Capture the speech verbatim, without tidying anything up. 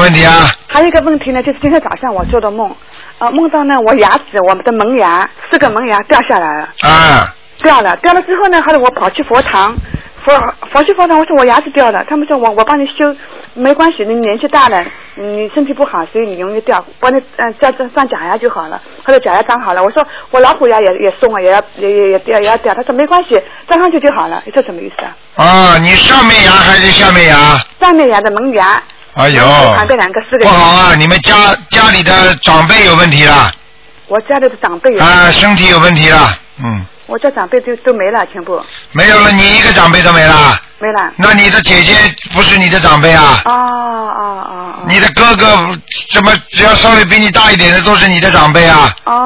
问题啊？ 还有一个问题呢，就是今天早上我做的梦，呃，梦到呢我牙齿，我们的门牙四个门牙掉下来了。 啊。 掉了，掉了之后呢，后来我跑去佛堂，佛佛去佛堂，我说我牙齿掉了，他们说我我帮你修，没关系，你年纪大了，你身体不好，所以你容易掉，帮你嗯再上上假牙就好了。后来假牙长好了，我说我老虎牙也也松了，也要也也也掉也要掉，他说没关系，粘上去就好了，这什么意思啊？ 啊，你上面牙还是下面牙？ 上面牙的门牙。 哎呦， 旁边两个四个。 不好啊！你们家家里的长辈有问题了。 我家里的长辈有。 啊，身体有问题了，嗯。 我家长辈都都没了，全部。 没有了，你一个长辈都没了。 没了。 那你的姐姐不是你的长辈啊？ 哦哦哦哦。 你的哥哥怎么只要稍微比你大一点的都是你的长辈啊？ 哦。